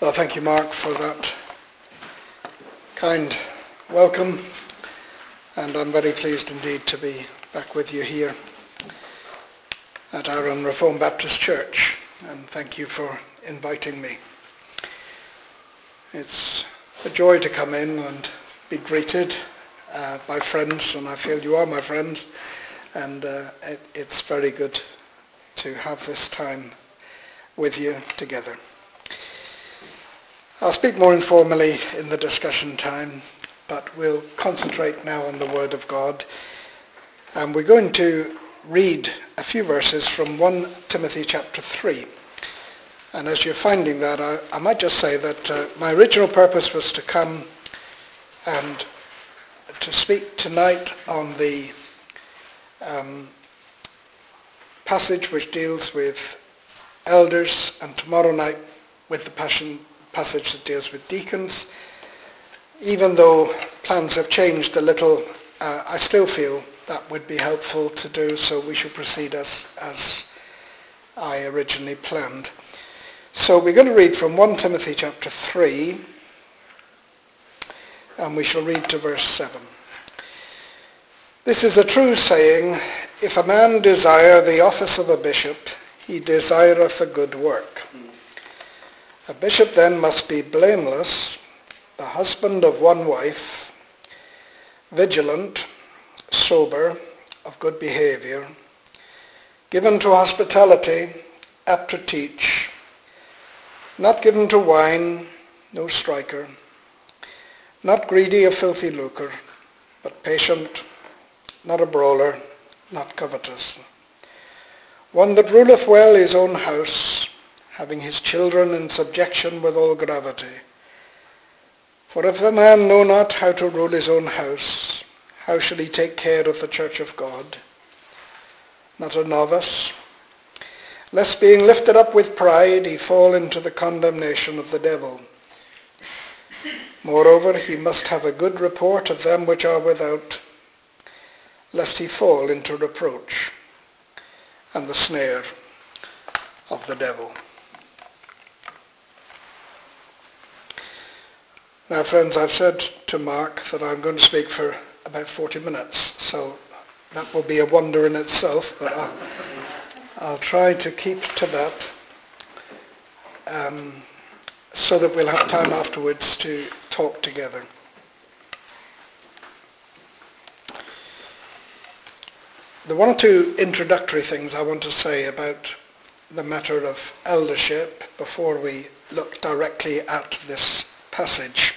Well, thank you, Mark, for that kind welcome, and I'm very pleased indeed to be back with you here at Arran Reformed Baptist Church, and thank you for inviting me. It's a joy to come in and be greeted by friends, and I feel you are my friends, and it's very good to have this time with you together. I'll speak more informally in the discussion time, but we'll concentrate now on the Word of God. And we're going to read a few verses from 1 Timothy chapter 3. And as you're finding that, I might just say that my original purpose was to come and to speak tonight on the passage which deals with elders, and tomorrow night with the passage that deals with deacons. Even though plans have changed a little, I still feel that would be helpful to do, so we should proceed as I originally planned. So we're going to read from 1 Timothy chapter 3, and we shall read to verse 7. This is a true saying, if a man desire the office of a bishop, he desireth a good work. A bishop then must be blameless, the husband of one wife, vigilant, sober, of good behavior, given to hospitality, apt to teach, not given to wine, no striker, not greedy of filthy lucre, but patient, not a brawler, not covetous. One that ruleth well his own house, having his children in subjection with all gravity. For if a man know not how to rule his own house, how shall he take care of the church of God? Not a novice, lest being lifted up with pride he fall into the condemnation of the devil. Moreover, he must have a good report of them which are without, lest he fall into reproach and the snare of the devil. Now, friends, I've said to Mark that I'm going to speak for about 40 minutes, so that will be a wonder in itself, but I'll try to keep to that so that we'll have time afterwards to talk together. There are one or two introductory things I want to say about the matter of eldership before we look directly at this passage.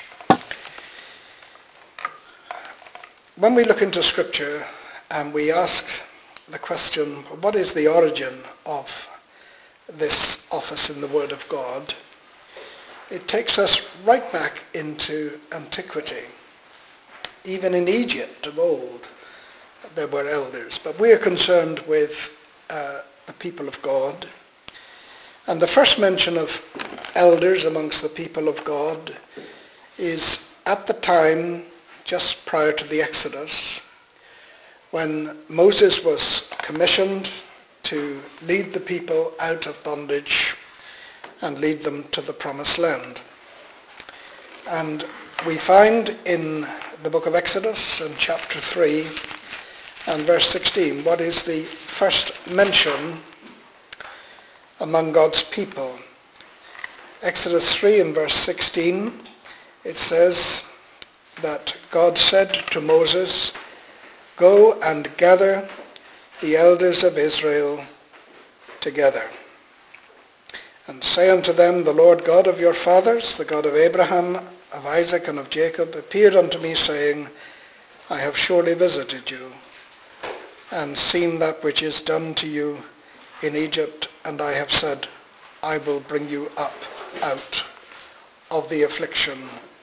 When we look into Scripture and we ask the question, what is the origin of this office in the Word of God? It takes us right back into antiquity. Even in Egypt of old, there were elders, but we are concerned with the people of God. And the first mention of elders amongst the people of God is at the time just prior to the Exodus, when Moses was commissioned to lead the people out of bondage and lead them to the promised land. And we find in the book of Exodus in chapter 3 and verse 16 what is the first mention among God's people. Exodus 3 and verse 16, it says that God said to Moses, "Go and gather the elders of Israel together, and say unto them, the Lord God of your fathers, the God of Abraham, of Isaac, and of Jacob, appeared unto me, saying, I have surely visited you, and seen that which is done to you in Egypt, and I have said, I will bring you up out of the affliction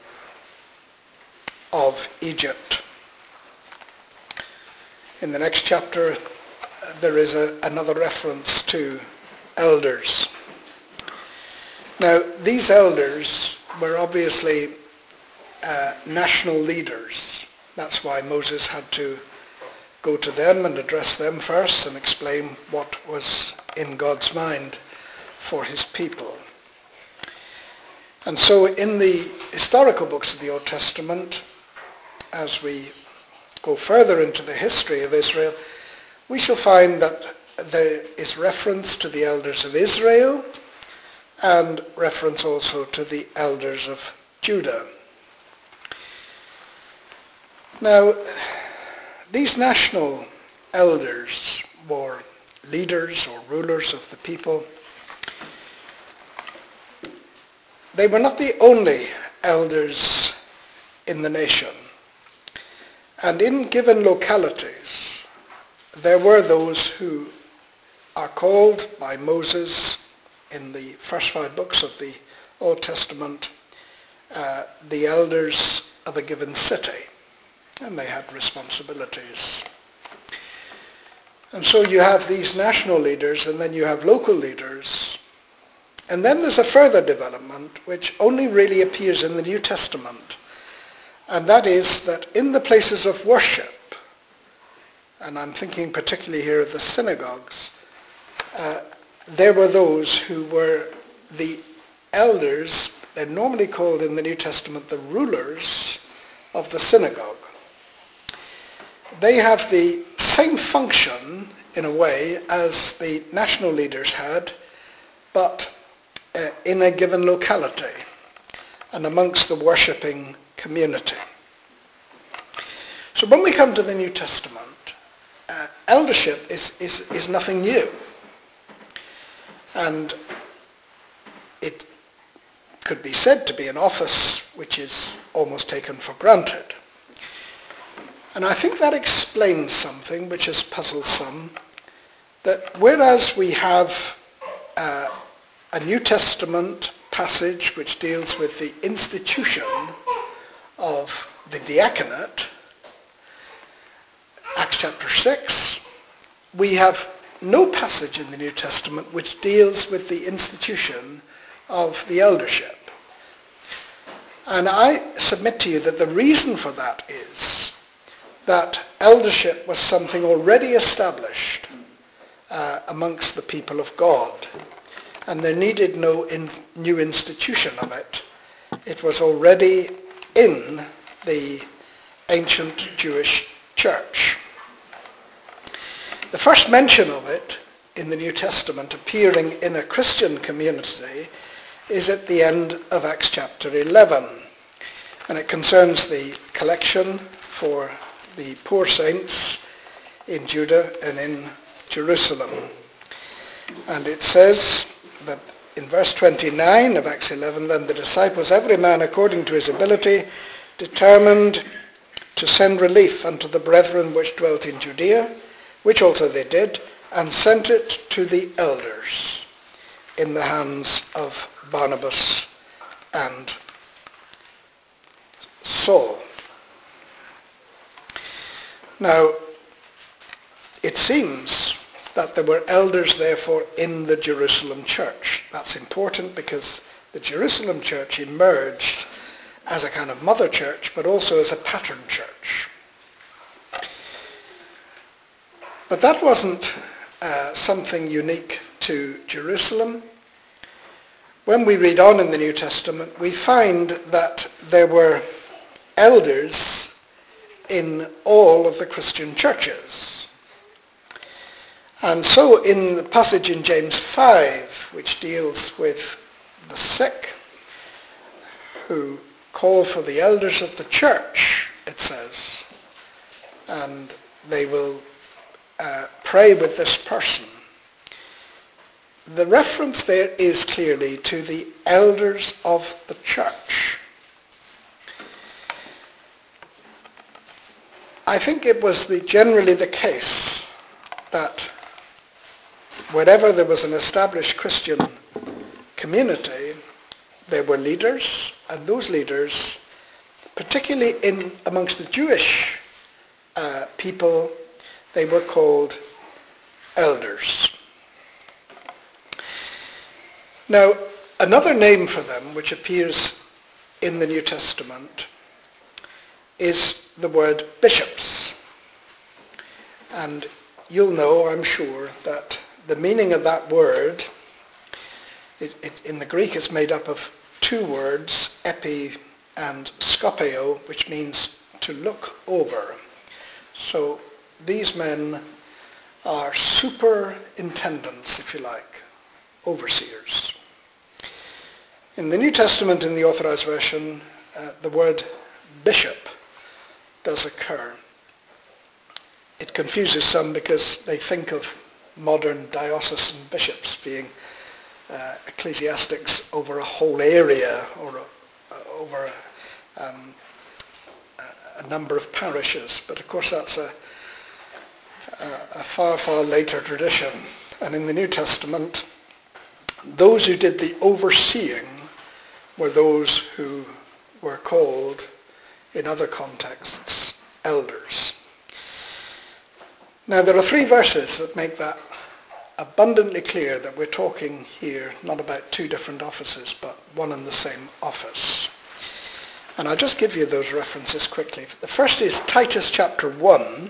of Egypt." In the next chapter, there is another reference to elders. Now, these elders were obviously national leaders. That's why Moses had to go to them and address them first and explain what was in God's mind for his people. And so in the historical books of the Old Testament, as we go further into the history of Israel, we shall find that there is reference to the elders of Israel and reference also to the elders of Judah. Now, these national elders, or leaders or rulers of the people, they were not the only elders in the nation. And in given localities, there were those who are called by Moses in the first 5 books of the Old Testament the elders of a given city, and they had responsibilities. And so you have these national leaders, and then you have local leaders. And then there's a further development which only really appears in the New Testament, and that is that in the places of worship, and I'm thinking particularly here of the synagogues, there were those who were the elders. They're normally called in the New Testament the rulers of the synagogue. They have the same function in a way as the national leaders had, but in a given locality and amongst the worshipping community. So when we come to the New Testament, eldership is nothing new. And it could be said to be an office which is almost taken for granted. And I think that explains something which has puzzled some, that whereas we have a New Testament passage which deals with the institution of the diaconate, Acts chapter 6, we have no passage in the New Testament which deals with the institution of the eldership. And I submit to you that the reason for that is that eldership was something already established amongst the people of God, and there needed no new institution of it. It was already in the ancient Jewish church. The first mention of it in the New Testament appearing in a Christian community is at the end of Acts chapter 11. And it concerns the collection for the poor saints in Judah and in Jerusalem. And it says that in verse 29 of Acts 11, then the disciples, every man according to his ability, determined to send relief unto the brethren which dwelt in Judea, which also they did, and sent it to the elders in the hands of Barnabas and Saul. Now, it seems that there were elders, therefore, in the Jerusalem church. That's important because the Jerusalem church emerged as a kind of mother church, but also as a pattern church. But that wasn't something unique to Jerusalem. When we read on in the New Testament, we find that there were elders in all of the Christian churches. And so in the passage in James 5, which deals with the sick, who call for the elders of the church, it says, and they will pray with this person. The reference there is clearly to the elders of the church. I think it was generally the case that wherever there was an established Christian community, there were leaders, and those leaders, particularly amongst the Jewish people, they were called elders. Now, another name for them, which appears in the New Testament, is the word bishops. And you'll know, I'm sure, that the meaning of that word, in the Greek, is made up of two words, epi and skopeo, which means to look over. So these men are superintendents, if you like, overseers. In the New Testament, in the Authorized Version, the word bishop does occur. It confuses some because they think of modern diocesan bishops being ecclesiastics over a whole area or over a number of parishes. But of course that's a far, far later tradition. And in the New Testament, those who did the overseeing were those who were called, in other contexts, elders. Now there are three verses that make that abundantly clear that we're talking here not about two different offices, but one and the same office. And I'll just give you those references quickly. The first is Titus chapter 1.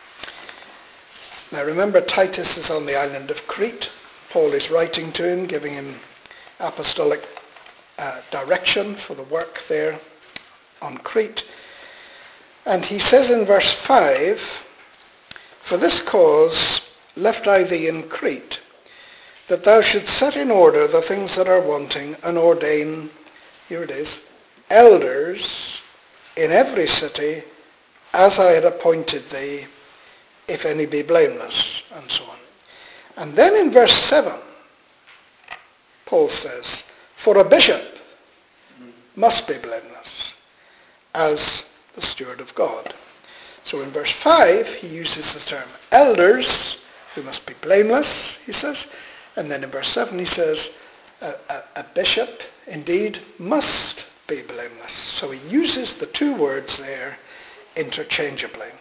Now remember, Titus is on the island of Crete. Paul is writing to him, giving him apostolic direction for the work there on Crete. And he says in verse 5, "For this cause left I thee in Crete, that thou shouldst set in order the things that are wanting, and ordain," here it is, "elders in every city, as I had appointed thee, if any be blameless," and so on. And then in verse 7, Paul says, "For a bishop must be blameless, as the steward of God." So in verse 5, he uses the term elders, who must be blameless, he says. And then in verse 7, he says, a bishop, indeed, must be blameless. So he uses the two words there interchangeably.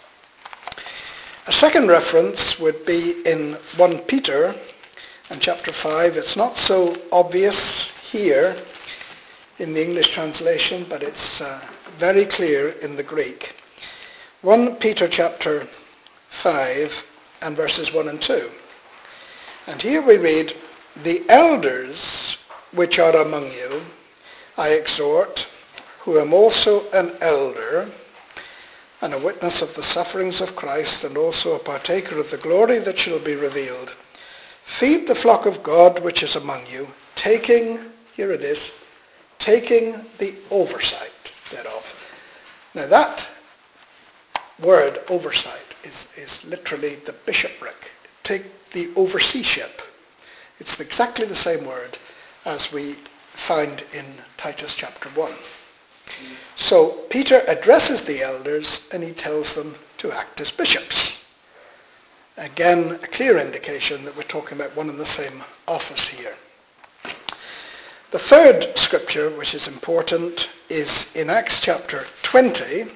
A second reference would be in 1 Peter and chapter 5. It's not so obvious here in the English translation, but it's very clear in the Greek. 1 Peter chapter 5 and verses 1 and 2. And here we read, "The elders which are among you I exhort, who am also an elder, and a witness of the sufferings of Christ, and also a partaker of the glory that shall be revealed. Feed the flock of God which is among you, taking," here it is, "taking the oversight thereof." Now that word oversight is literally the bishopric. Take the overseership. It's exactly the same word as we find in Titus chapter 1. So Peter addresses the elders and he tells them to act as bishops. Again, a clear indication that we're talking about one and the same office here. The third scripture, which is important, is in Acts chapter 20.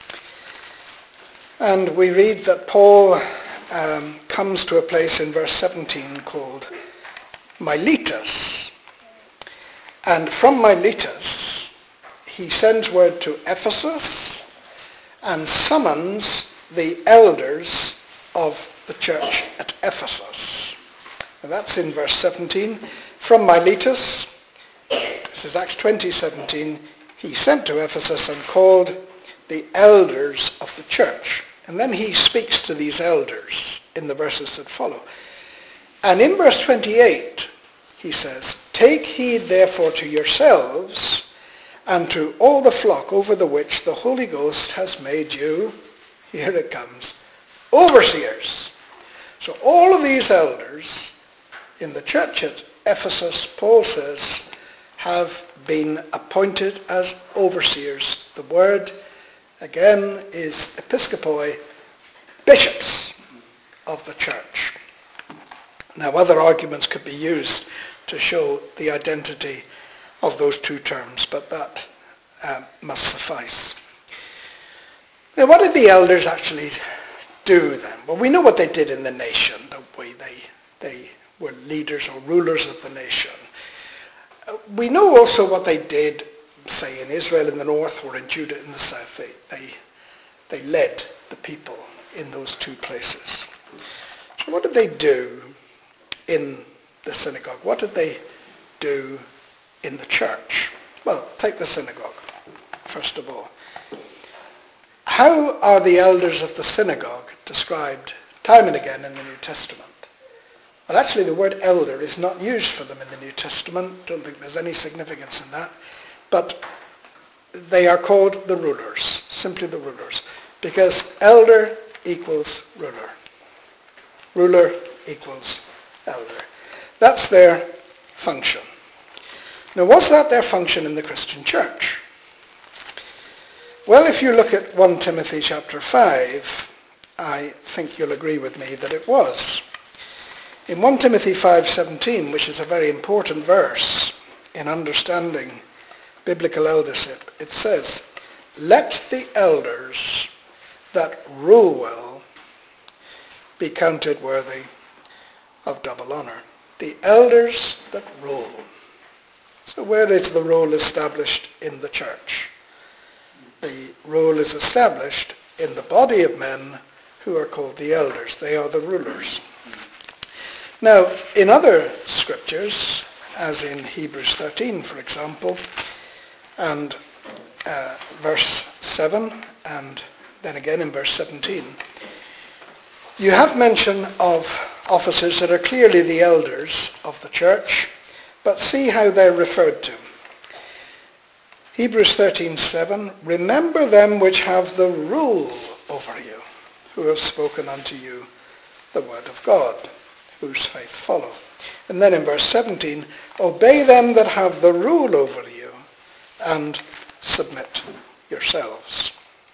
And we read that Paul comes to a place in verse 17 called Miletus. And from Miletus, he sends word to Ephesus and summons the elders of the church at Ephesus. And that's in verse 17. From Miletus, this is Acts 20:17, he sent to Ephesus and called the elders of the church. And then he speaks to these elders in the verses that follow. And in verse 28, he says, "Take heed therefore to yourselves and to all the flock over the which the Holy Ghost has made you," here it comes, "overseers." So all of these elders in the church at Ephesus, Paul says, have been appointed as overseers. The word, again, is episkopoi, bishops of the church. Now other arguments could be used to show the identity of those two terms, but that must suffice. Now what did the elders actually do then? Well, we know what they did in the nation, don't we? They were leaders or rulers of the nation. We know also what they did, say, in Israel in the north or in Judah in the south. They led the people in those two places. So what did they do in the synagogue? What did they do in the church? Well, take the synagogue, first of all. How are the elders of the synagogue described time and again in the New Testament? Well, actually the word elder is not used for them in the New Testament. Don't think there's any significance in that. But they are called the rulers, simply the rulers, because elder equals ruler. Ruler equals elder. That's their function. Now, was that their function in the Christian church? Well, if you look at 1 Timothy chapter 5, I think you'll agree with me that it was. In 1 Timothy 5:17, which is a very important verse in understanding biblical eldership, it says, "Let the elders that rule well be counted worthy of double honor." The elders that rule. So where is the rule established in the church? The rule is established in the body of men who are called the elders. They are the rulers. Now, in other scriptures, as in Hebrews 13, for example, and verse 7, and then again in verse 17, you have mention of officers that are clearly the elders of the church, but see how they're referred to. Hebrews 13:7, "Remember them which have the rule over you, who have spoken unto you the word of God, whose faith follow." And then in verse 17, "Obey them that have the rule over you, and submit yourselves."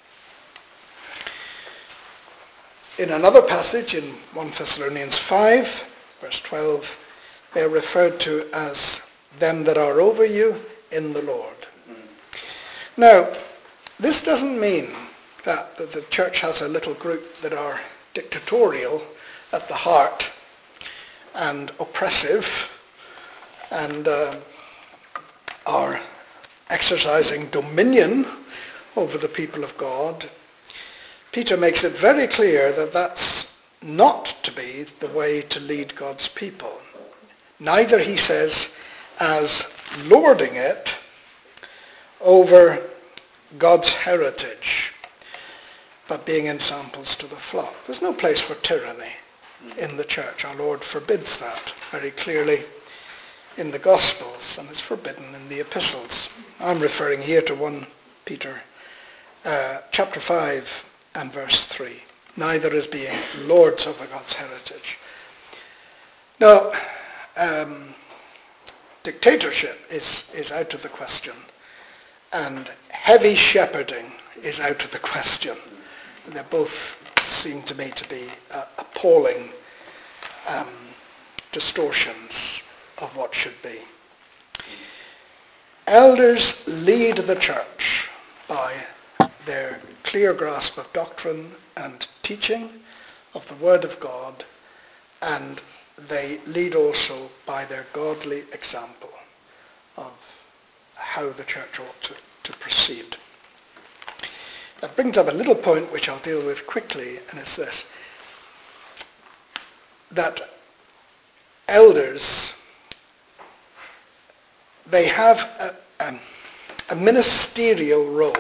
In another passage, in 1 Thessalonians 5, verse 12, they are referred to as them that are over you in the Lord. Now, this doesn't mean that the church has a little group that are dictatorial at the heart and oppressive and are exercising dominion over the people of God. Peter makes it very clear that that's not to be the way to lead God's people. Neither, he says, as lording it over God's heritage, but being ensamples to the flock. There's no place for tyranny in the church. Our Lord forbids that very clearly in the Gospels, and it's forbidden in the epistles. I'm referring here to 1 Peter chapter 5 and verse 3. Neither as being lords over God's heritage. Now, dictatorship is out of the question, and heavy shepherding is out of the question. They both seem to me to be appalling distortions of what should be. Elders lead the church by their clear grasp of doctrine and teaching of the Word of God, and they lead also by their godly example of how the church ought to proceed. That brings up a little point which I'll deal with quickly, and it's this: that elders, they have a ministerial role.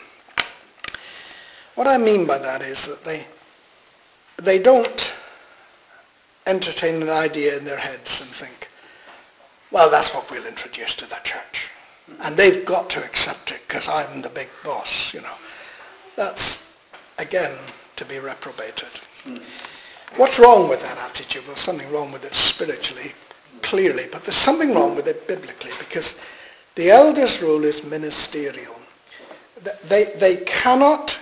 What I mean by that is that they don't entertain an idea in their heads and think, well, that's what we'll introduce to the church, and they've got to accept it because I'm the big boss, you know. That's, again, to be reprobated. What's wrong with that attitude? Well, something wrong with it spiritually, clearly, but there's something wrong with it biblically, because the elders' rule is ministerial. They cannot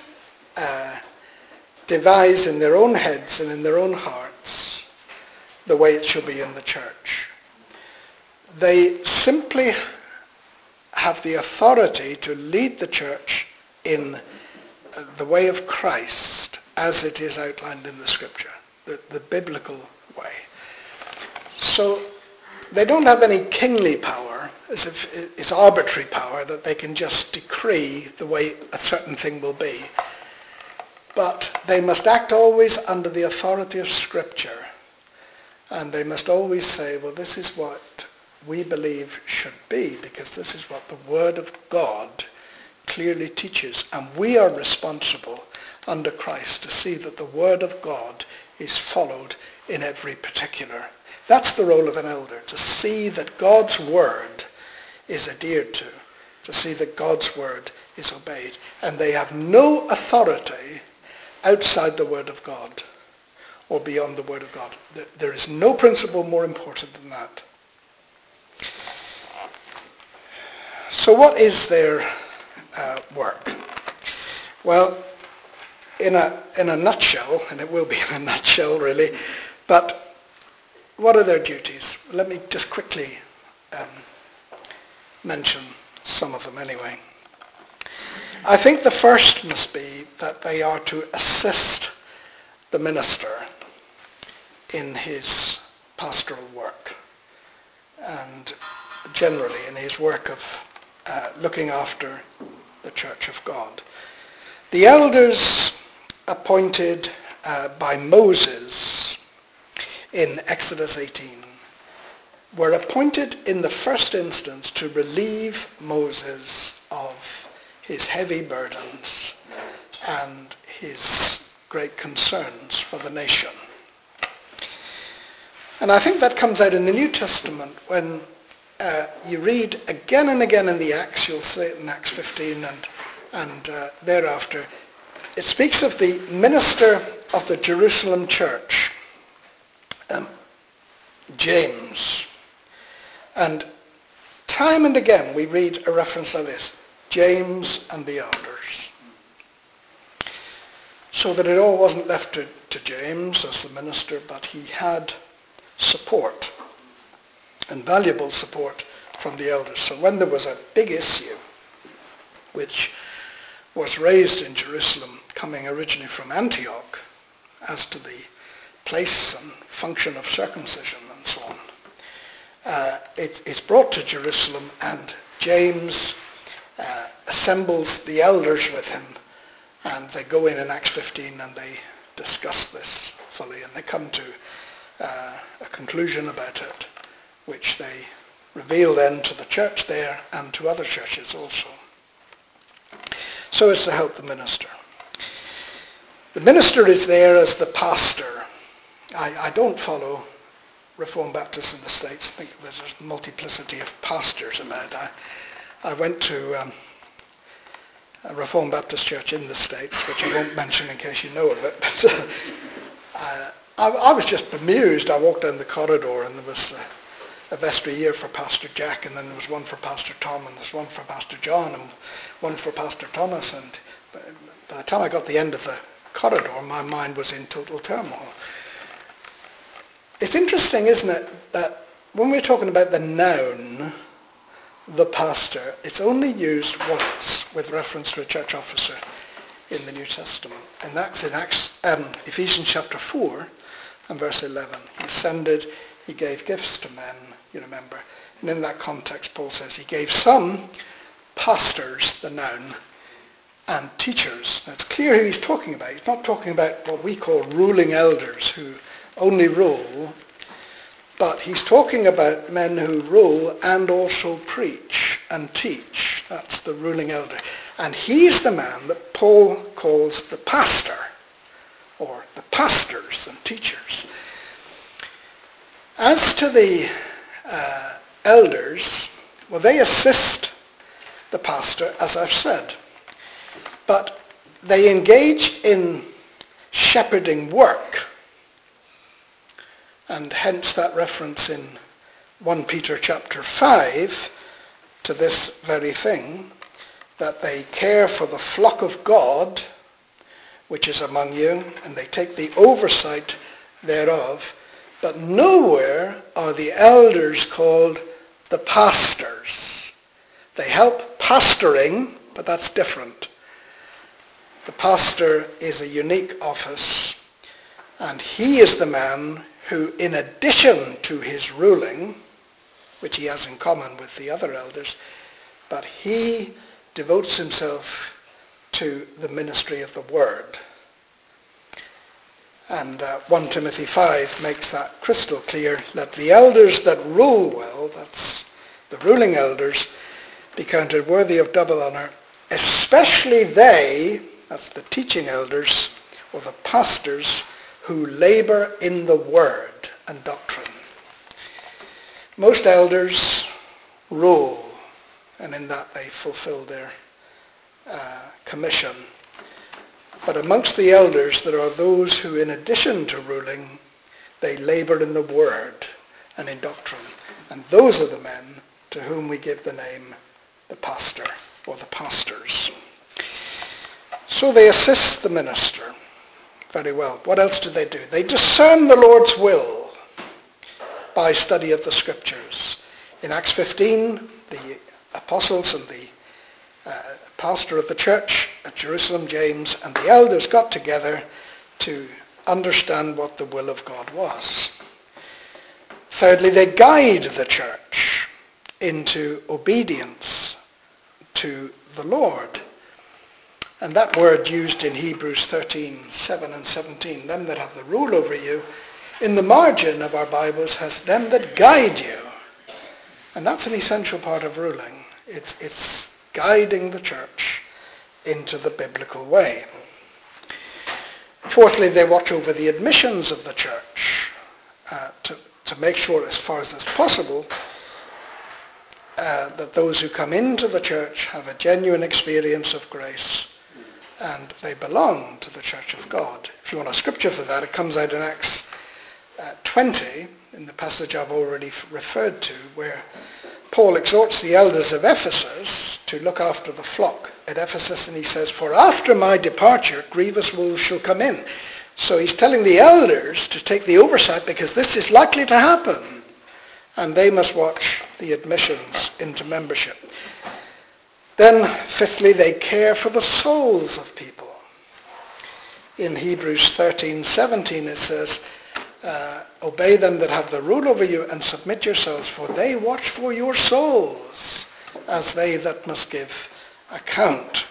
devise in their own heads and in their own hearts the way it should be in the church. They simply have the authority to lead the church in the way of Christ as it is outlined in the scripture, the biblical way. So they don't have any kingly power, as if it's arbitrary power that they can just decree the way a certain thing will be. But they must act always under the authority of Scripture. And they must always say, well, this is what we believe should be, because this is what the Word of God clearly teaches, and we are responsible under Christ to see that the Word of God is followed in every particular. That's the role of an elder, to see that God's Word is adhered to see that God's Word is obeyed. And they have no authority outside the Word of God or beyond the Word of God. There is no principle more important than that. So what is their work? Well, in a nutshell, and it will be in a nutshell really, but what are their duties? Let me just quickly mention some of them anyway. I think the first must be that they are to assist the minister in his pastoral work and generally in his work of looking after the church of God. The elders appointed by Moses in Exodus 18 were appointed in the first instance to relieve Moses of his heavy burdens and his great concerns for the nation. And I think that comes out in the New Testament when you read again and again in the Acts, you'll see it in Acts 15 and thereafter, it speaks of the minister of the Jerusalem church, James. And time and again we read a reference to this, James and the elders. So that it all wasn't left to James as the minister, but he had support and valuable support from the elders. So when there was a big issue, which was raised in Jerusalem, coming originally from Antioch, as to the place and function of circumcision and so on, it's brought to Jerusalem, and James assembles the elders with him, and they go in Acts 15 and they discuss this fully, and they come to a conclusion about it, which they reveal then to the church there and to other churches also. So as to help the minister. The minister is there as the pastor. I don't follow Reformed Baptists in the States. I think there's a multiplicity of pastors about. I went to a Reformed Baptist church in the States, which I won't mention in case you know of it. But I was just bemused. I walked down the corridor and there was a vestry here for Pastor Jack, and then there was one for Pastor Tom, and there's one for Pastor John, and one for Pastor Thomas. And by the time I got to the end of the corridor, my mind was in total turmoil. It's interesting, isn't it, that when we're talking about the noun, the pastor, it's only used once with reference to a church officer in the New Testament. And that's in Ephesians chapter 4 and verse 11. He ascended, he gave gifts to men, you remember. And in that context, Paul says he gave some pastors, the noun, and teachers. Now it's clear who he's talking about. He's not talking about what we call ruling elders who only rule, but he's talking about men who rule and also preach and teach. That's the ruling elder. And he's the man that Paul calls the pastor, or the pastors and teachers. As to the elders, well, they assist the pastor, as I've said, but they engage in shepherding work, and hence that reference in 1 Peter chapter 5 to this very thing, that they care for the flock of God which is among you, and they take the oversight thereof. But nowhere are the elders called the pastors. They help pastoring, but that's different. The pastor is a unique office, and he is the man who, in addition to his ruling, which he has in common with the other elders, but he devotes himself to the ministry of the word. And 1 Timothy 5 makes that crystal clear, that the elders that rule well, that's the ruling elders, be counted worthy of double honor, especially they, that's the teaching elders, or the pastors, who labor in the word and doctrine. Most elders rule, and in that they fulfill their commission. But amongst the elders there are those who, in addition to ruling, they labor in the word and in doctrine. And those are the men to whom we give the name the pastor or the pastors. So they assist the minister very well. What else do? They discern the Lord's will by study of the scriptures. In Acts 15, the apostles and the pastor of the church at Jerusalem, James, and the elders got together to understand what the will of God was. Thirdly, they guide the church into obedience to the Lord. And that word used in Hebrews 13:7 and 17, them that have the rule over you, in the margin of our Bibles has them that guide you. And that's an essential part of ruling. It's guiding the church into the biblical way. Fourthly, they watch over the admissions of the church to make sure, as far as is possible, that those who come into the church have a genuine experience of grace and they belong to the church of God. If you want a scripture for that, it comes out in Acts 20, in the passage I've already referred to, where Paul exhorts the elders of Ephesus to look after the flock at Ephesus, and he says, "For after my departure, grievous wolves shall come in." So he's telling the elders to take the oversight because this is likely to happen. And they must watch the admissions into membership. Then, fifthly, they care for the souls of people. In Hebrews 13:17 it says, "Obey them that have the rule over you and submit yourselves, for they watch for your souls as they that must give account."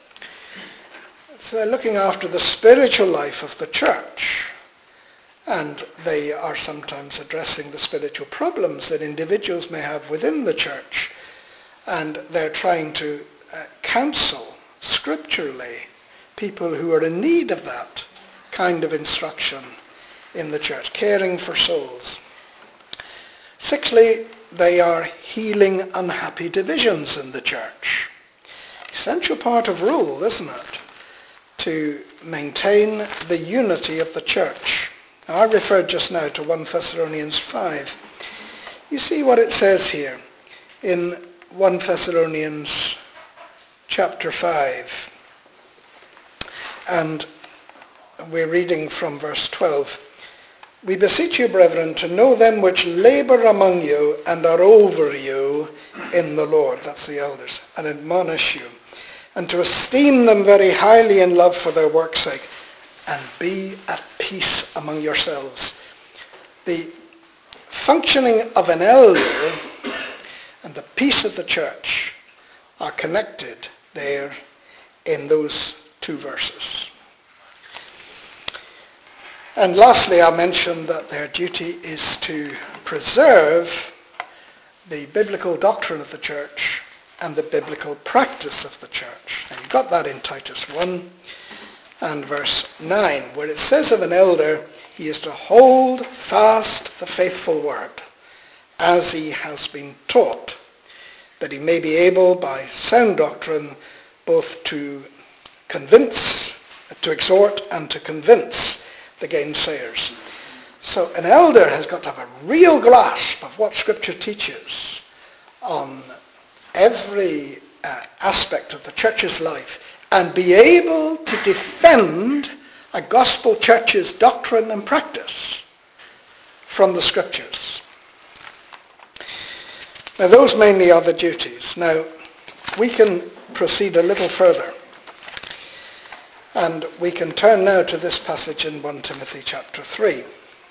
So they're looking after the spiritual life of the church. And they are sometimes addressing the spiritual problems that individuals may have within the church. And they're trying to counsel scripturally people who are in need of that kind of instruction in the church, caring for souls. Sixthly, they are healing unhappy divisions in the church. Essential part of rule, isn't it? To maintain the unity of the church. Now, I referred just now to 1 Thessalonians 5. You see what it says here in 1 Thessalonians chapter 5. And we're reading from verse 12. "We beseech you, brethren, to know them which labor among you and are over you in the Lord," that's the elders, "and admonish you, and to esteem them very highly in love for their work's sake, and be at peace among yourselves." The functioning of an elder and the peace of the church are connected there in those two verses. And lastly, I mentioned that their duty is to preserve the biblical doctrine of the church and the biblical practice of the church. And you've got that in Titus 1 and verse 9, where it says of an elder, he is to hold fast the faithful word as he has been taught, that he may be able by sound doctrine both to convince, to exhort and to convince the gainsayers. So an elder has got to have a real grasp of what Scripture teaches on every aspect of the church's life and be able to defend a gospel church's doctrine and practice from the Scriptures. Now those mainly are the duties. Now we can proceed a little further. And we can turn now to this passage in 1 Timothy chapter 3.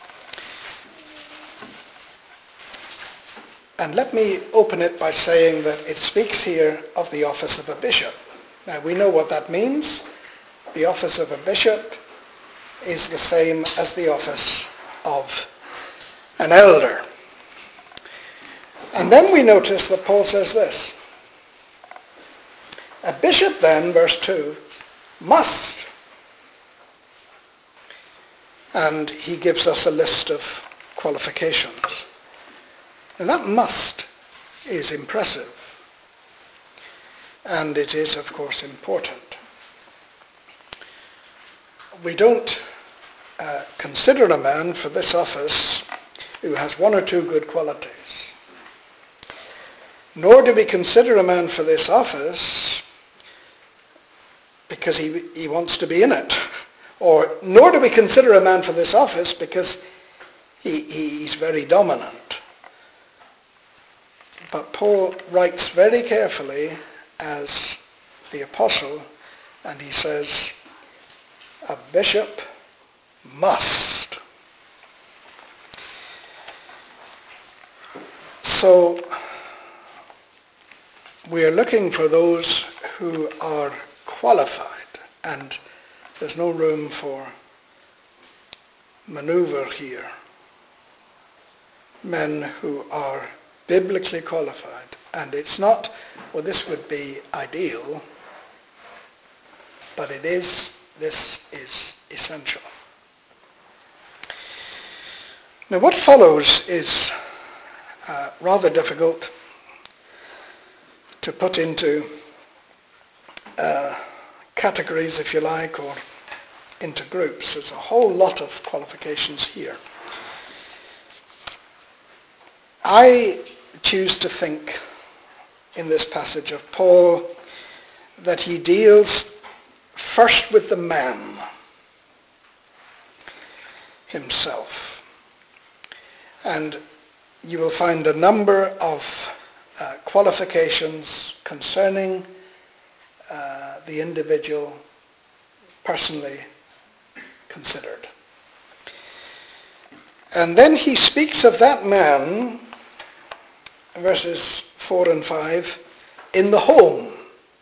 And let me open it by saying that it speaks here of the office of a bishop. Now we know what that means. The office of a bishop is the same as the office of an elder. And then we notice that Paul says this. A bishop then, verse 2, must. And he gives us a list of qualifications. And that must is impressive. And it is, of course, important. We don't consider a man for this office who has one or two good qualities. Nor do we consider a man for this office because he wants to be in it. Or nor do we consider a man for this office because he's very dominant. But Paul writes very carefully as the apostle, and he says, a bishop must. So we are looking for those who are qualified, and there's no room for maneuver here. Men who are biblically qualified. And it's not, well, this would be ideal, but this is essential. Now what follows is rather difficult to put into categories, if you like, or into groups. There's a whole lot of qualifications here. I choose to think in this passage of Paul that he deals first with the man himself. And you will find a number of qualifications concerning the individual personally considered. And then he speaks of that man, verses 4 and 5, in the home,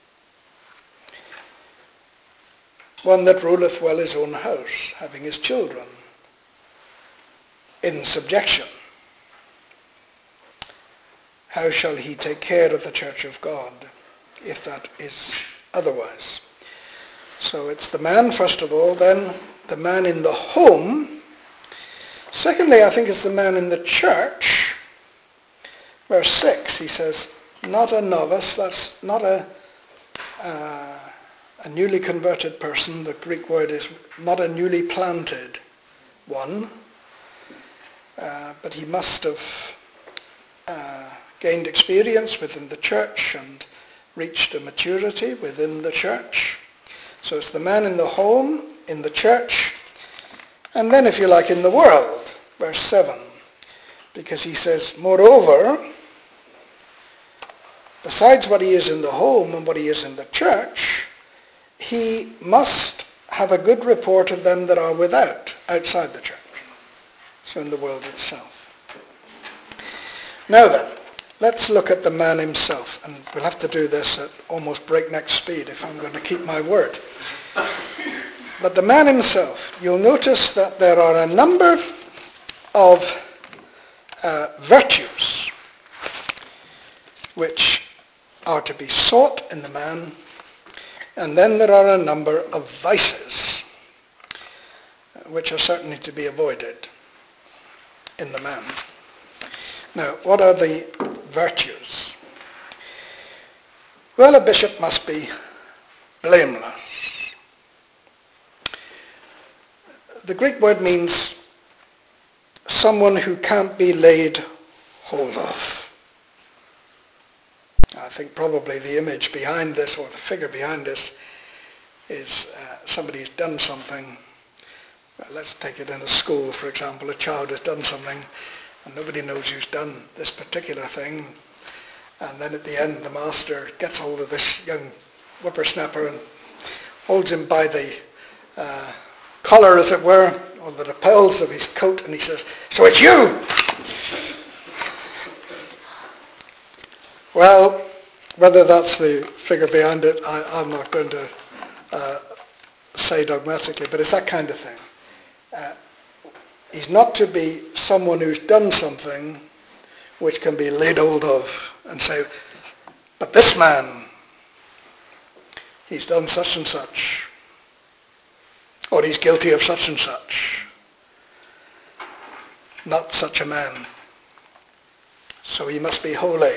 one that ruleth well his own house, having his children in subjection. How shall he take care of the church of God if that is otherwise? So it's the man first of all, then the man in the home. Secondly, I think it's the man in the church. Verse 6, he says, not a novice, that's not a newly converted person. The Greek word is not a newly planted one, but he must have gained experience within the church and reached a maturity within the church. So it's the man in the home, in the church, and then, if you like, in the world, verse 7, because he says, moreover, besides what he is in the home and what he is in the church, he must have a good report of them that are without, outside the church. So in the world itself. Now then, let's look at the man himself. And we'll have to do this at almost breakneck speed if I'm going to keep my word. But the man himself, you'll notice that there are a number of virtues which are to be sought in the man, and then there are a number of vices which are certainly to be avoided in the man. Now, what are the virtues? Well, a bishop must be blameless. The Greek word means someone who can't be laid hold of. I think probably the image behind this, or the figure behind this, is somebody who's done something. Well, let's take it in a school, for example. A child has done something, and nobody knows who's done this particular thing. And then at the end, the master gets hold of this young whippersnapper and holds him by the collar, as it were, or the lapels of his coat, and he says, "So it's you!" Well, whether that's the figure behind it, I'm not going to say dogmatically, but it's that kind of thing. He's not to be someone who's done something which can be laid hold of and say, but this man, he's done such and such, or he's guilty of such and such. Not such a man. So he must be holy.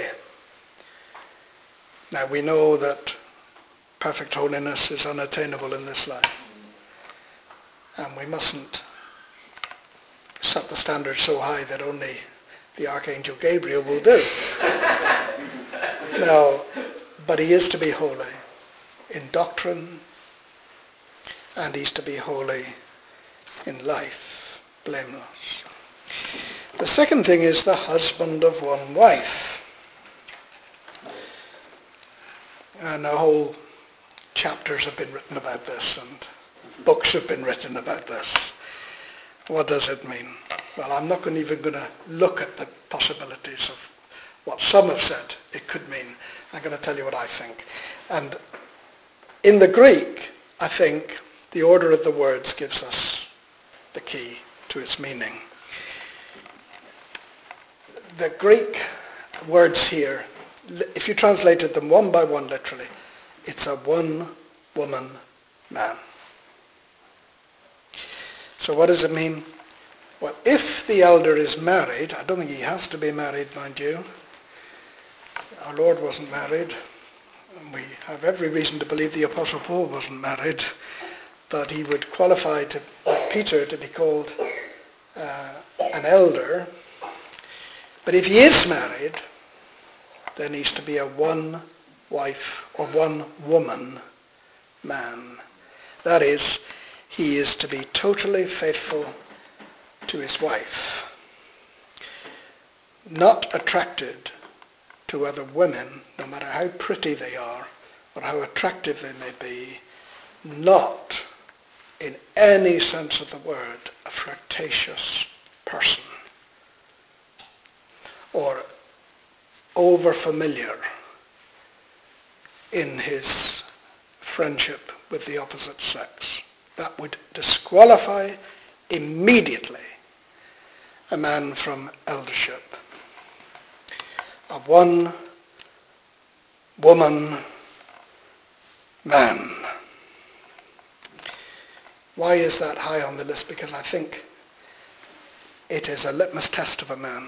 Now we know that perfect holiness is unattainable in this life. And we mustn't set the standard so high that only the Archangel Gabriel will do. No, but he is to be holy in doctrine, and he's to be holy in life, blameless. The second thing is the husband of one wife. And whole chapters have been written about this, and books have been written about this. What does it mean? Well, I'm not even going to look at the possibilities of what some have said it could mean. I'm going to tell you what I think. And in the Greek, I think the order of the words gives us the key to its meaning. The Greek words here, if you translated them one by one literally, it's a one-woman man. So what does it mean? Well, if the elder is married, I don't think he has to be married, mind you. Our Lord wasn't married. And we have every reason to believe the Apostle Paul wasn't married, but he would qualify to, like Peter, to be called an elder. But if he is married, there needs to be a one wife or one woman man. That is, he is to be totally faithful to his wife, not attracted to other women, no matter how pretty they are or how attractive they may be, not in any sense of the word a flirtatious person or over-familiar in his friendship with the opposite sex. That would disqualify immediately a man from eldership. A one-woman man. Why is that high on the list? Because I think it is a litmus test of a man.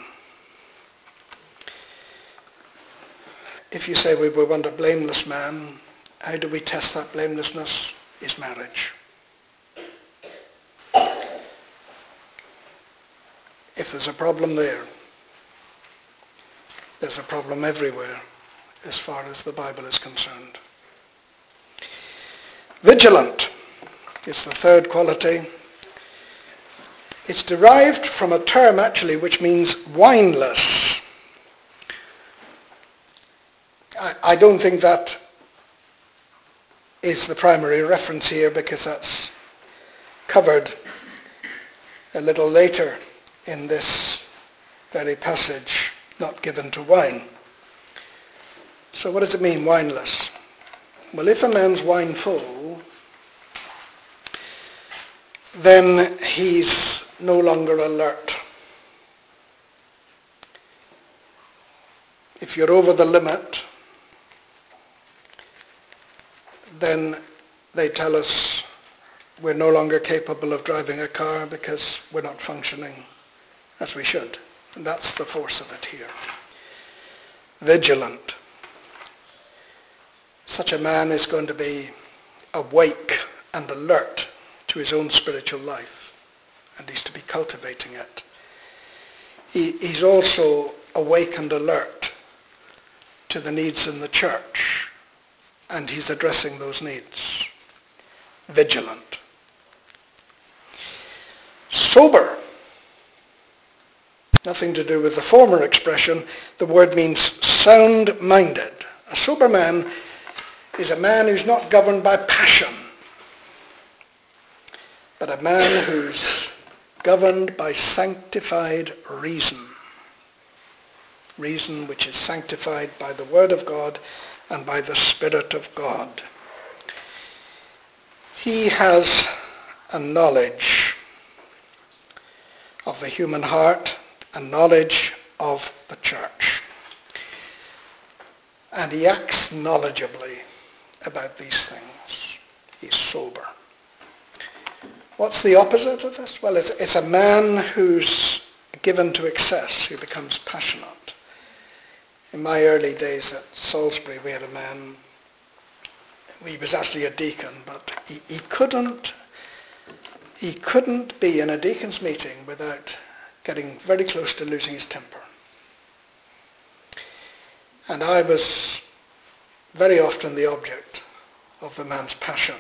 If you say we want a blameless man, how do we test that blamelessness? Is marriage. If there's a problem there, there's a problem everywhere as far as the Bible is concerned. Vigilant is the third quality. It's derived from a term actually which means wineless. I don't think that is the primary reference here because that's covered a little later in this very passage, not given to wine. So what does it mean, wineless? Well, if a man's wine full, then he's no longer alert. If you're over the limit, then they tell us we're no longer capable of driving a car because we're not functioning as we should. And that's the force of it here. Vigilant. Such a man is going to be awake and alert to his own spiritual life, and he's to be cultivating it. He's also awake and alert to the needs in the church, and he's addressing those needs. Vigilant. Sober. Nothing to do with the former expression. The word means sound-minded. A sober man is a man who's not governed by passion, but a man who's governed by sanctified reason. Reason which is sanctified by the Word of God and by the Spirit of God. He has a knowledge of the human heart, a knowledge of the church. And he acts knowledgeably about these things. He's sober. What's the opposite of this? Well, it's a man who's given to excess, who becomes passionate. In my early days at Salisbury, we had a man, he was actually a deacon, but he couldn't be in a deacon's meeting without getting very close to losing his temper. And I was very often the object of the man's passion,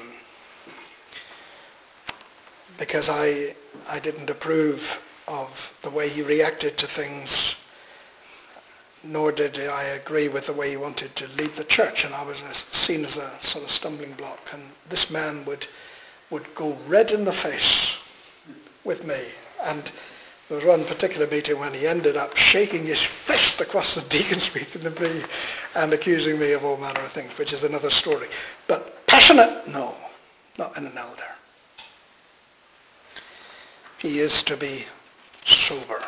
because I didn't approve of the way he reacted to things, nor did I agree with the way he wanted to lead the church, and I was seen as a sort of stumbling block. And this man would go red in the face with me. And there was one particular meeting when he ended up shaking his fist across the deacon's meeting at me and accusing me of all manner of things, which is another story. But passionate? No, not in an elder. He is to be sober.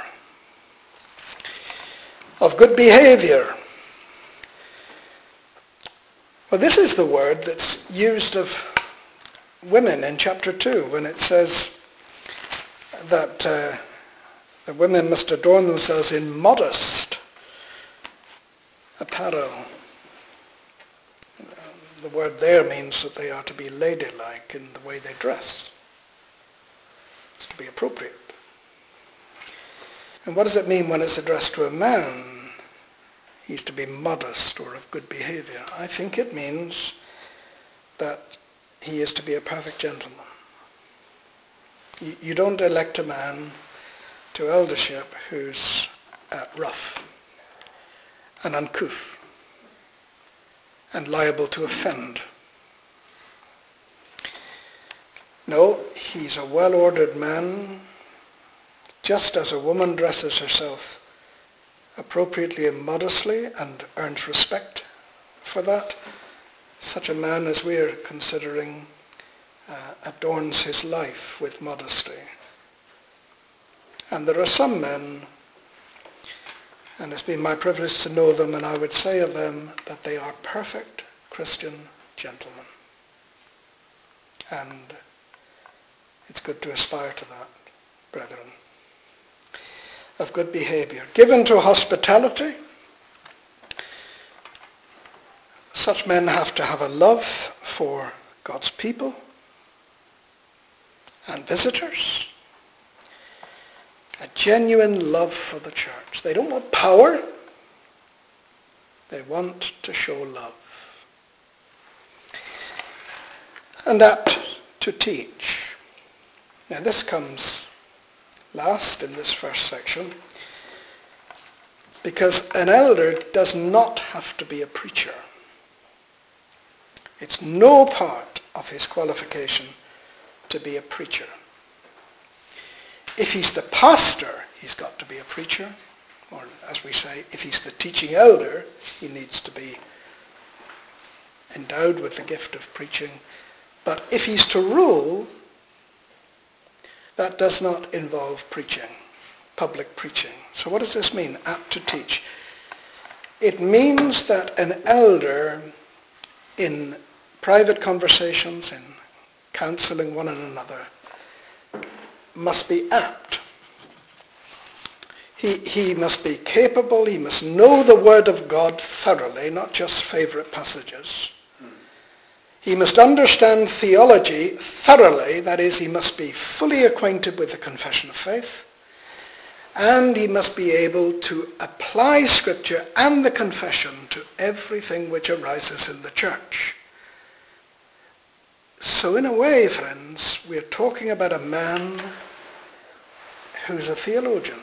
Of good behavior. Well, this is the word that's used of women in chapter 2 when it says that the women must adorn themselves in modest apparel. The word there means that they are to be ladylike in the way they dress. It's to be appropriate. And what does it mean when it's addressed to a man? He's to be modest or of good behavior. I think it means that he is to be a perfect gentleman. You don't elect a man to eldership who's rough and uncouth and liable to offend. No, he's a well-ordered man. Just as a woman dresses herself appropriately and modestly and earns respect for that, such a man as we are considering adorns his life with modesty. And there are some men, and it's been my privilege to know them, and I would say of them that they are perfect Christian gentlemen. And it's good to aspire to that, brethren. Of good behavior. Given to hospitality. Such men have to have a love for God's people and visitors. A genuine love for the church. They don't want power. They want to show love. And apt to teach. Now this comes last in this first section, because an elder does not have to be a preacher. It's no part of his qualification to be a preacher. If he's the pastor, he's got to be a preacher, or as we say, if he's the teaching elder, he needs to be endowed with the gift of preaching. But if he's to rule, that does not involve preaching, public preaching. So what does this mean, apt to teach? It means that an elder in private conversations, in counseling one another, must be apt. He must be capable, he must know the Word of God thoroughly, not just favourite passages. He must understand theology thoroughly, that is, he must be fully acquainted with the confession of faith, and he must be able to apply Scripture and the confession to everything which arises in the church. So in a way, friends, we're talking about a man who's a theologian.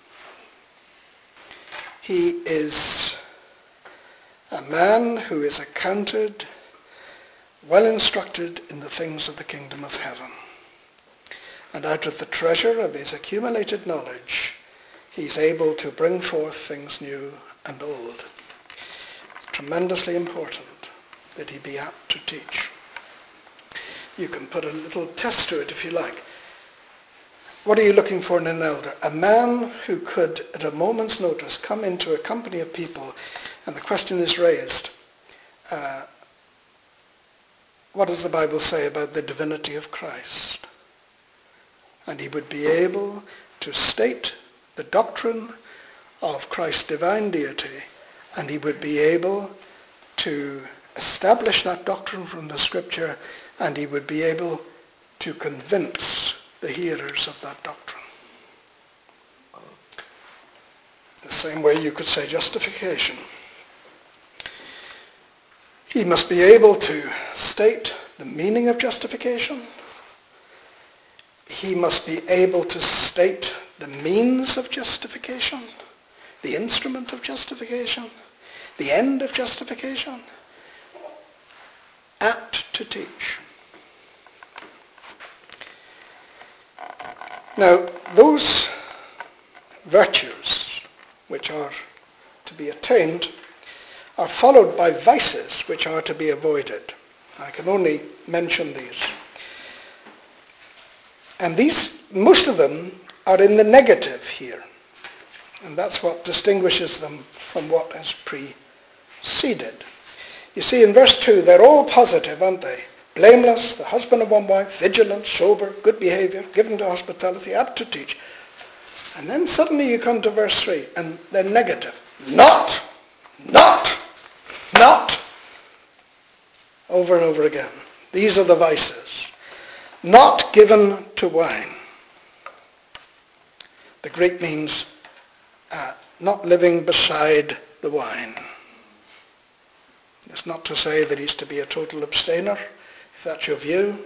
He is a man who is accounted well instructed in the things of the kingdom of heaven. And out of the treasure of his accumulated knowledge, he's able to bring forth things new and old. It's tremendously important that he be apt to teach. You can put a little test to it if you like. What are you looking for in an elder? A man who could, at a moment's notice, come into a company of people and the question is raised, what does the Bible say about the divinity of Christ? And he would be able to state the doctrine of Christ's divine deity, and he would be able to establish that doctrine from the scripture, and he would be able to convince the hearers of that doctrine. The same way you could say justification. He must be able to state the meaning of justification. He must be able to state the means of justification, the instrument of justification, the end of justification. Apt to teach. Now, those virtues which are to be attained are followed by vices which are to be avoided. I can only mention these. And these, most of them, are in the negative here. And that's what distinguishes them from what has preceded. You see, in verse 2, they're all positive, aren't they? Blameless, the husband of one wife, vigilant, sober, good behavior, given to hospitality, apt to teach. And then suddenly you come to verse 3, and they're negative. Not. Over and over again. These are the vices. Not given to wine. The Greek means not living beside the wine. It's not to say that he's to be a total abstainer. If that's your view,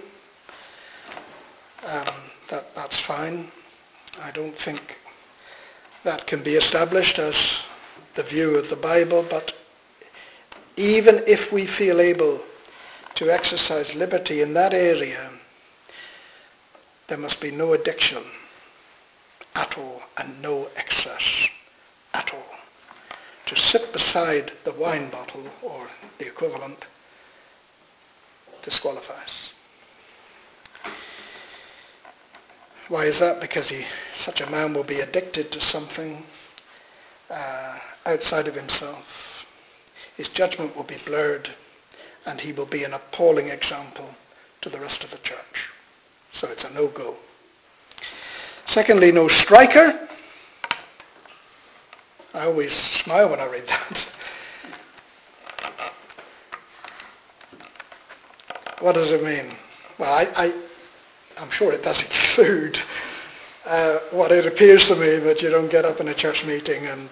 that's fine. I don't think that can be established as the view of the Bible, but even if we feel able to exercise liberty in that area, there must be no addiction at all and no excess at all. To sit beside the wine bottle or the equivalent disqualifies. Why is that? Because such a man will be addicted to something outside of himself. His judgment will be blurred, and he will be an appalling example to the rest of the church. So it's a no-go. Secondly, no striker. I always smile when I read that. What does it mean? Well, I'm sure it does include what it appears to me that you don't get up in a church meeting and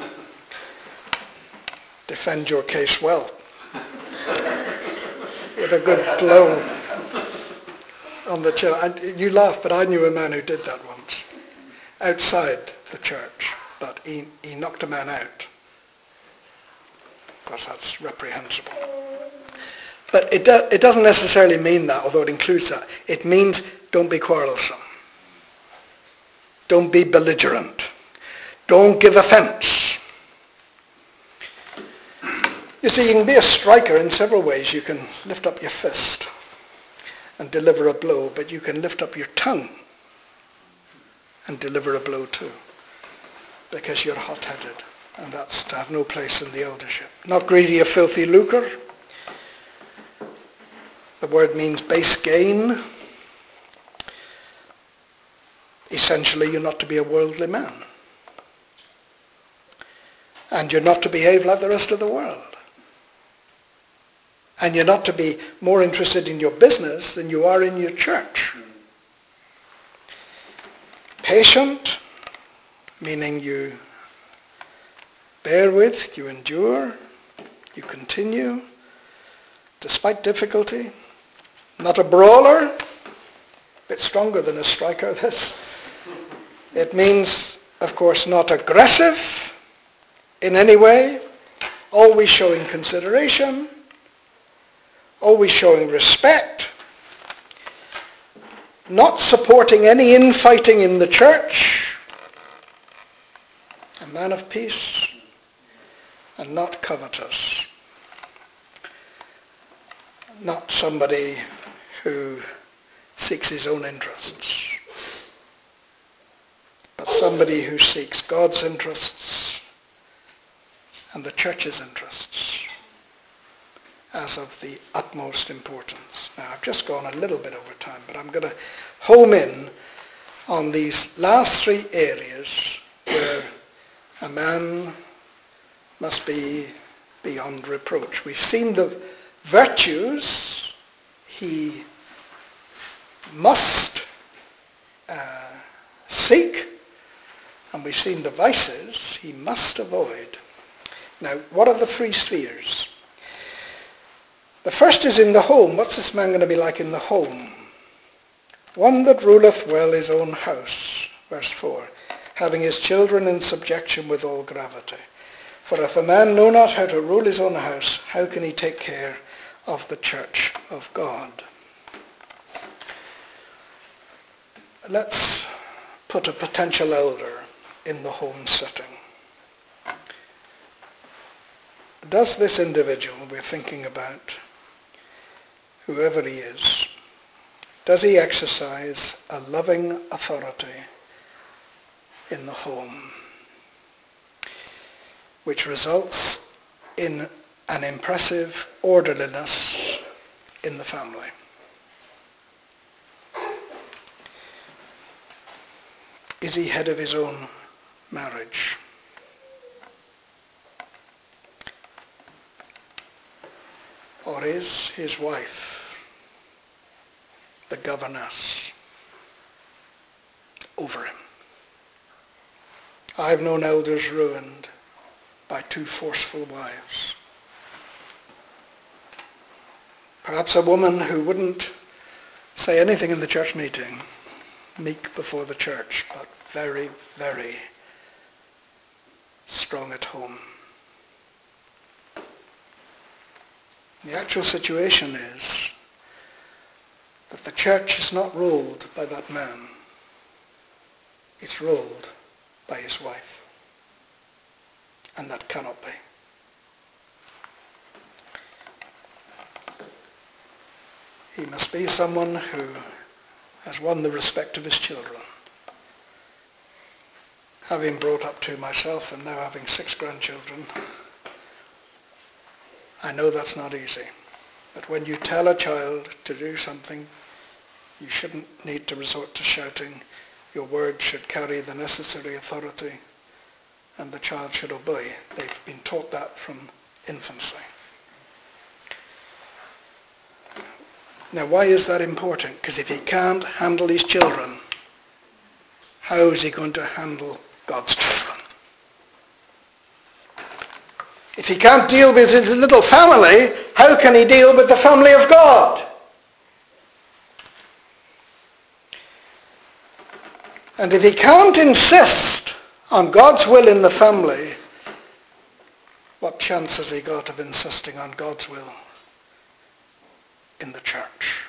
defend your case well with a good blow on the chair. You laugh, but I knew a man who did that once outside the church, but he knocked a man out. Of course, that's reprehensible. But it doesn't necessarily mean that, although it includes that. It means don't be quarrelsome. Don't be belligerent. Don't give offense. You see, you can be a striker in several ways. You can lift up your fist and deliver a blow, but you can lift up your tongue and deliver a blow too, because you're hot-headed, and that's to have no place in the eldership. Not greedy of filthy lucre. The word means base gain. Essentially, you're not to be a worldly man. And you're not to behave like the rest of the world. And you're not to be more interested in your business than you are in your church. Patient, meaning you bear with, you endure, you continue, despite difficulty. Not a brawler, a bit stronger than a striker, this. It means, of course, not aggressive in any way, always showing consideration, always showing respect, not supporting any infighting in the church, a man of peace, and not covetous. Not somebody who seeks his own interests. but somebody who seeks God's interests and the church's interests as of the utmost importance. Now, I've just gone a little bit over time, but I'm going to home in on these last three areas where a man must be beyond reproach. We've seen the virtues he must seek, and we've seen the vices he must avoid. Now, what are the three spheres? The first is in the home. What's this man going to be like in the home? One that ruleth well his own house, verse 4, having his children in subjection with all gravity. For if a man know not how to rule his own house, how can he take care of the church of God? Let's put a potential elder in the home setting. Does this individual we're thinking about, whoever he is, does he exercise a loving authority in the home, which results in an impressive orderliness in the family? Is he head of his own marriage? Or is his wife the governess over him? I've known elders ruined by two forceful wives. Perhaps a woman who wouldn't say anything in the church meeting, meek before the church, but very, very strong at home. The actual situation is that the church is not ruled by that man. It's ruled by his wife. And that cannot be. He must be someone who has won the respect of his children. Having brought up two myself and now having 6 grandchildren, I know that's not easy. But when you tell a child to do something, you shouldn't need to resort to shouting. Your word should carry the necessary authority, and the child should obey. They've been taught that from infancy. Now, why is that important? Because if he can't handle his children, how is he going to handle God's children? If he can't deal with his little family, how can he deal with the family of God? And if he can't insist on God's will in the family, what chance has he got of insisting on God's will in the church?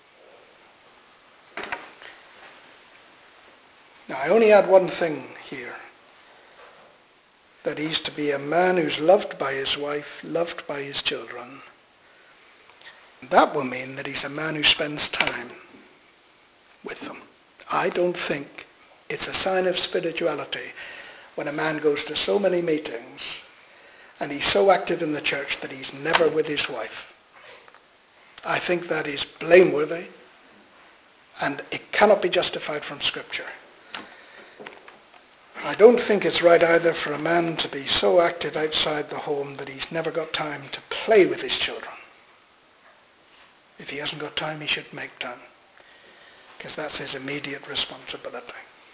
Now, I only add one thing here. That he's to be a man who's loved by his wife, loved by his children. That will mean that he's a man who spends time with them. I don't think it's a sign of spirituality when a man goes to so many meetings and he's so active in the church that he's never with his wife. I think that is blameworthy, and it cannot be justified from Scripture. I don't think it's right either for a man to be so active outside the home that he's never got time to play with his children. If he hasn't got time, he should make time, because that's his immediate responsibility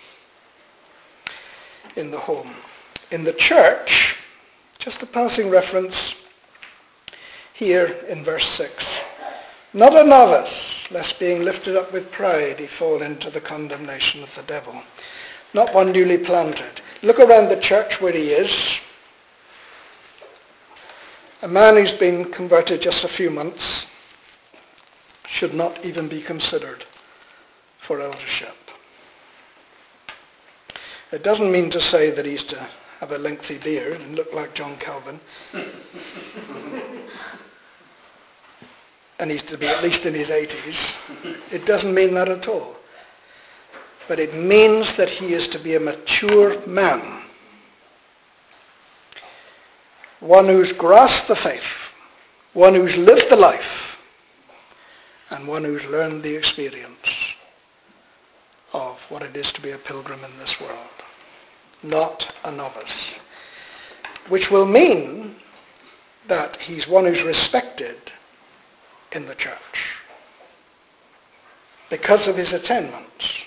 in the home. In the church, just a passing reference here in verse 6. Not a novice, lest being lifted up with pride he fall into the condemnation of the devil. Not one newly planted. Look around the church where he is. A man who's been converted just a few months should not even be considered for eldership. It doesn't mean to say that he's to have a lengthy beard and look like John Calvin. And he's to be at least in his 80s. It doesn't mean that at all. but it means that he is to be a mature man. One who's grasped the faith, one who's lived the life, and one who's learned the experience of what it is to be a pilgrim in this world, not a novice. Which will mean that he's one who's respected in the church because of his attainments,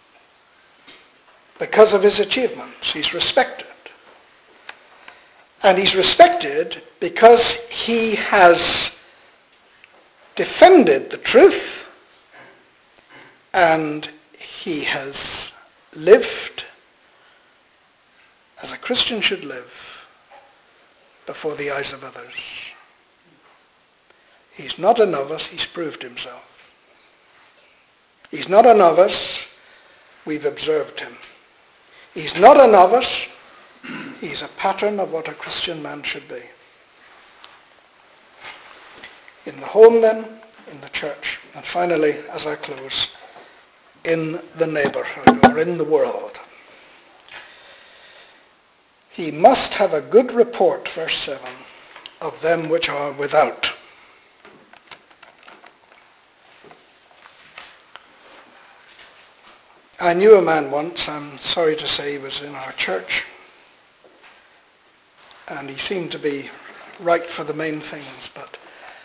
because of his achievements. He's respected. And he's respected because he has defended the truth and he has lived as a Christian should live before the eyes of others. He's not a novice, he's proved himself. He's not a novice, we've observed him. He's not a novice, he's a pattern of what a Christian man should be. In the home then, in the church, and finally, as I close, in the neighborhood or in the world. He must have a good report, verse 7, of them which are without. I knew a man once, I'm sorry to say he was in our church, and he seemed to be right for the main things, but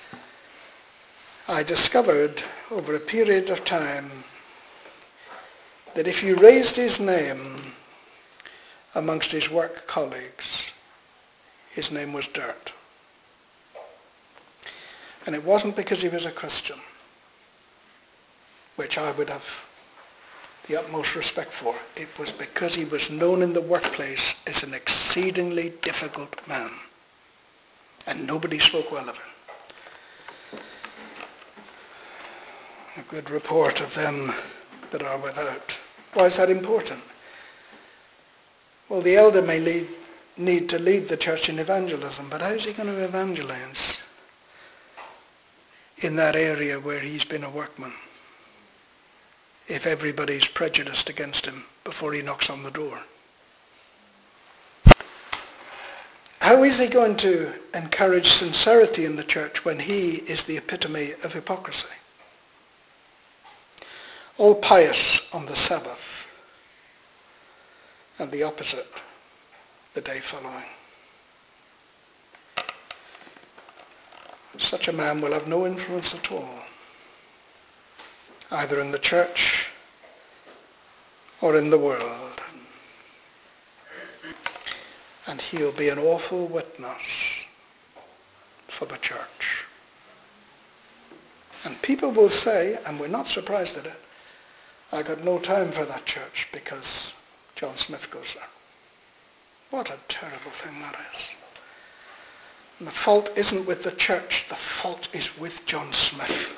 I discovered over a period of time that if you raised his name amongst his work colleagues, his name was dirt. And it wasn't because he was a Christian, which I would have the utmost respect for. It was because he was known in the workplace as an exceedingly difficult man. And nobody spoke well of him. A good report of them that are without. Why is that important? Well, the elder may need to lead the church in evangelism, but how is he going to evangelize in that area where he's been a workman if everybody's prejudiced against him before he knocks on the door? How is he going to encourage sincerity in the church when he is the epitome of hypocrisy? All pious on the Sabbath, and the opposite the day following. Such a man will have no influence at all, either in the church or in the world. And he'll be an awful witness for the church. And people will say, and we're not surprised at it, I got no time for that church because John Smith goes there. What a terrible thing that is. And the fault isn't with the church, the fault is with John Smith.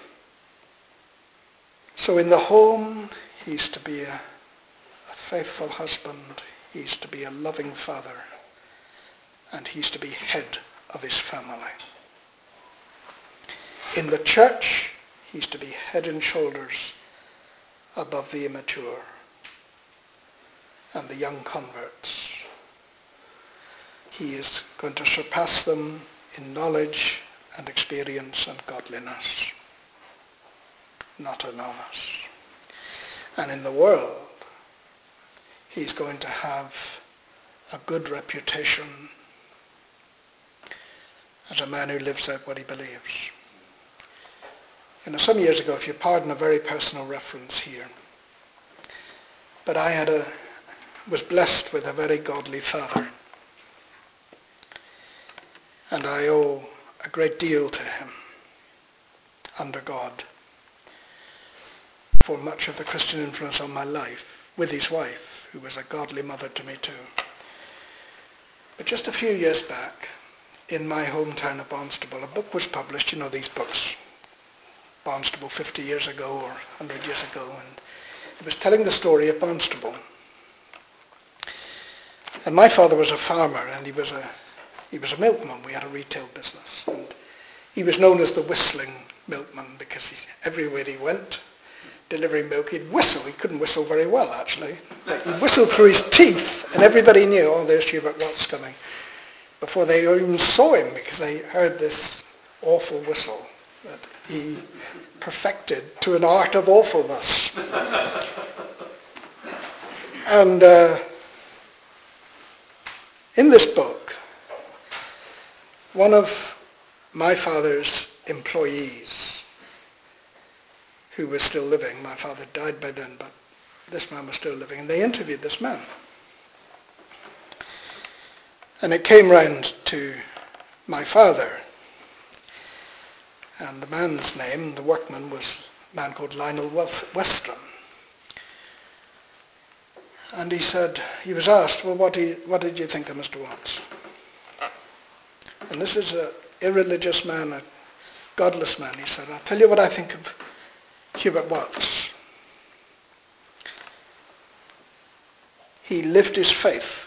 So in the home, he's to be a faithful husband, he's to be a loving father, and he's to be head of his family. In the church, he's to be head and shoulders above the immature and the young converts. He is going to surpass them in knowledge and experience and godliness. Not a novice. And in the world, he's going to have a good reputation as a man who lives out what he believes. You know, some years ago, if you pardon a very personal reference here, but I was blessed with a very godly father. And I owe a great deal to him, under God, for much of the Christian influence on my life, with his wife, who was a godly mother to me too. But just a few years back, in my hometown of Barnstable, a book was published, you know these books, Barnstable 50 years ago or 100 years ago, and it was telling the story of Barnstable. And my father was a farmer, and he was a milkman. We had a retail business, and he was known as the whistling milkman because everywhere he went, delivering milk, he'd whistle. He couldn't whistle very well, actually. But he'd whistle through his teeth, and everybody knew, oh, there's Hubert Watts coming, before they even saw him, because they heard this awful whistle that he perfected to an art of awfulness. And in this book, one of my father's employees, who was still living, my father died by then, but this man was still living, and they interviewed this man. And it came round to my father, and the man's name, the workman, was a man called Lionel Western. And he said, he was asked, well, what did you think of Mr. Watts? And this is an irreligious man, a godless man. He said, I'll tell you what I think of Hubert Watts. He lived his faith.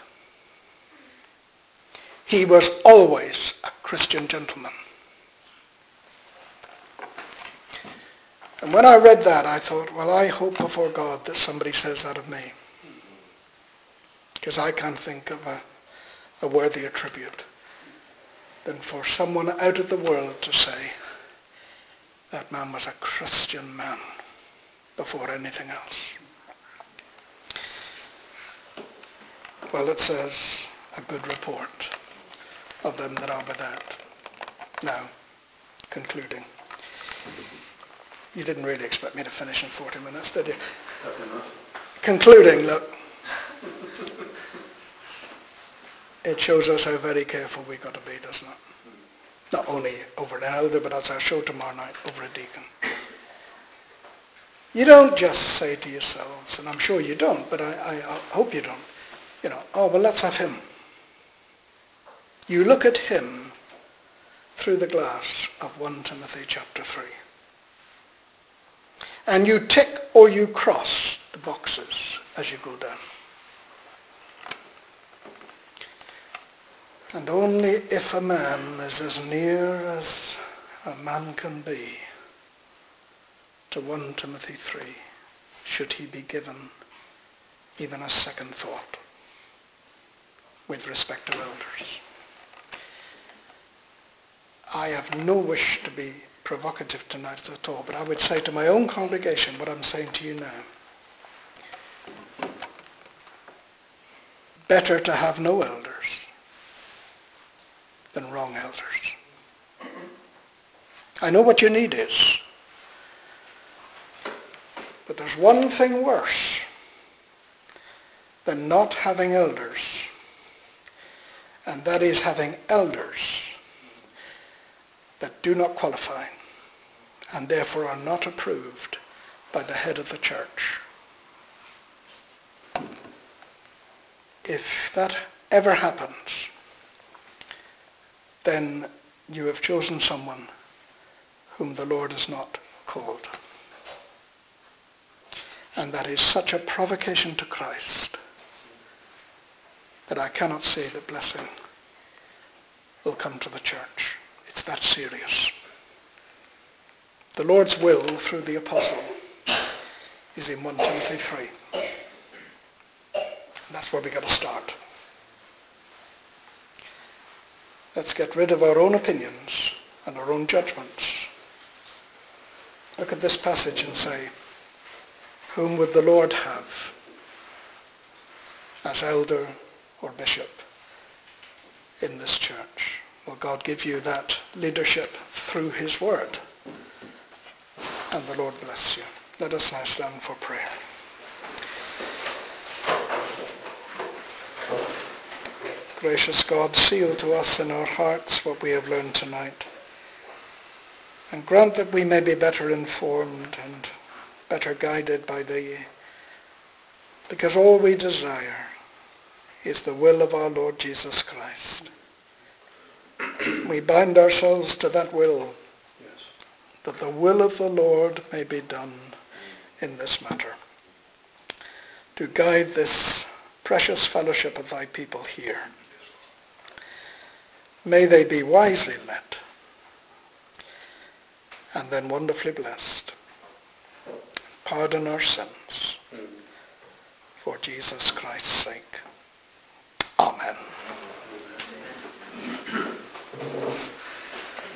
He was always a Christian gentleman. And when I read that, I thought, well, I hope before God that somebody says that of me. Because I can't think of a worthier tribute than for someone out of the world to say that man was a Christian man before anything else. Well, it says a good report of them that are without. Now, concluding. You didn't really expect me to finish in 40 minutes, did you? Concluding, look. It shows us how very careful we've got to be, doesn't it? Not only over an elder, but as I show tomorrow night, over a deacon. You don't just say to yourselves, and I'm sure you don't, but I hope you don't, oh, well, let's have him. You look at him through the glass of 1 Timothy chapter 3. And you tick or you cross the boxes as you go down. And only if a man is as near as a man can be to 1 Timothy 3 should he be given even a second thought with respect to elders. I have no wish to be provocative tonight at all, but I would say to my own congregation what I'm saying to you now. Better to have no elders than wrong elders. I know what your need is, but there's one thing worse than not having elders, and that is having elders that do not qualify and therefore are not approved by the head of the church. If that ever happens, then you have chosen someone whom the Lord has not called. And that is such a provocation to Christ that I cannot say that blessing will come to the church. It's that serious. The Lord's will through the apostle is in 1 Timothy 3. And that's where we got to start. Let's get rid of our own opinions and our own judgments. Look at this passage and say, whom would the Lord have as elder or bishop in this church? Will God give you that leadership through his word? And the Lord bless you. Let us now stand for prayer. Gracious God, seal to us in our hearts what we have learned tonight. And grant that we may be better informed and better guided by thee. Because all we desire is the will of our Lord Jesus Christ. We bind ourselves to that will, that the will of the Lord may be done in this matter. To guide this precious fellowship of thy people here. May they be wisely led and then wonderfully blessed. pardon our sins for Jesus Christ's sake. Amen.